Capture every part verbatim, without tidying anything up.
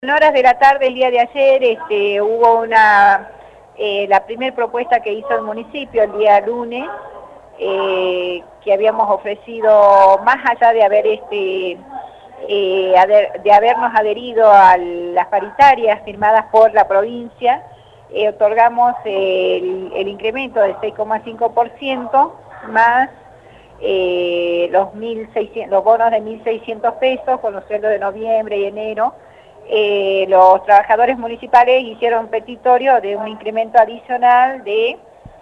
En horas de la tarde el día de ayer este, hubo una, eh, la primera propuesta que hizo el municipio el día lunes, eh, que habíamos ofrecido, más allá de haber este, eh, ader, de habernos adherido a las paritarias firmadas por la provincia, eh, otorgamos el, el incremento del seis coma cinco por ciento más eh, los, mil seiscientos, los bonos de mil seiscientos pesos con los sueldos de noviembre y enero. Eh, los trabajadores municipales hicieron un petitorio de un incremento adicional de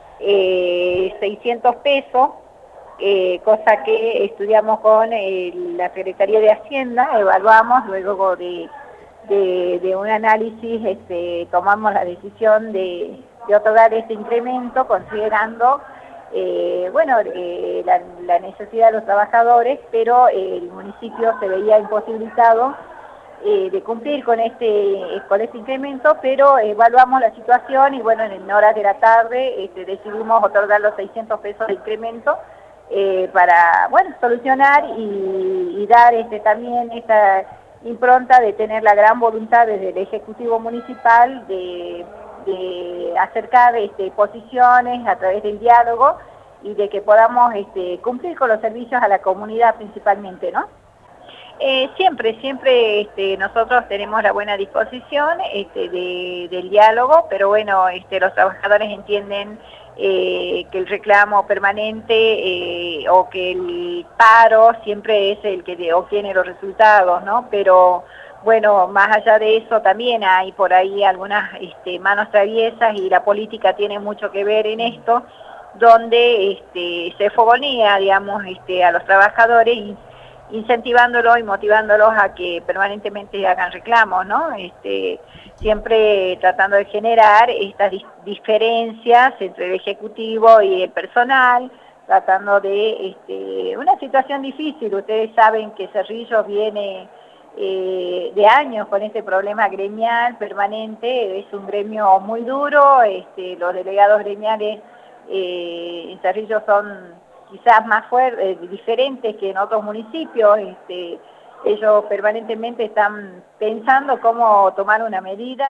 eh, seiscientos pesos, eh, cosa que estudiamos con eh, la Secretaría de Hacienda, evaluamos, luego de, de, de un análisis este, tomamos la decisión de, de otorgar este incremento considerando eh, bueno, eh, la, la necesidad de los trabajadores, pero eh, el municipio se veía imposibilitado Eh, de cumplir con este con este incremento, pero evaluamos la situación y bueno, en horas de la tarde este, decidimos otorgar los seiscientos pesos de incremento eh, para, bueno, solucionar y, y dar este, también esta impronta de tener la gran voluntad desde el Ejecutivo Municipal de, de acercar este, posiciones a través del diálogo y de que podamos este, cumplir con los servicios a la comunidad principalmente, ¿no? Eh, siempre, siempre este, nosotros tenemos la buena disposición este, de, del diálogo, pero bueno, este, los trabajadores entienden eh, que el reclamo permanente eh, o que el paro siempre es el que de, obtiene los resultados, ¿no? Pero bueno, más allá de eso también hay por ahí algunas este, manos traviesas y la política tiene mucho que ver en esto, donde este, se fogonea, digamos, este, a los trabajadores y incentivándolos y motivándolos a que permanentemente hagan reclamos, ¿no? Este, siempre tratando de generar estas diferencias entre el Ejecutivo y el personal, tratando de este, una situación difícil. Ustedes saben que Cerrillos viene eh, de años con este problema gremial permanente, es un gremio muy duro, este, los delegados gremiales eh, en Cerrillos son quizás más fuertes, diferentes que en otros municipios, este, ellos permanentemente están pensando cómo tomar una medida.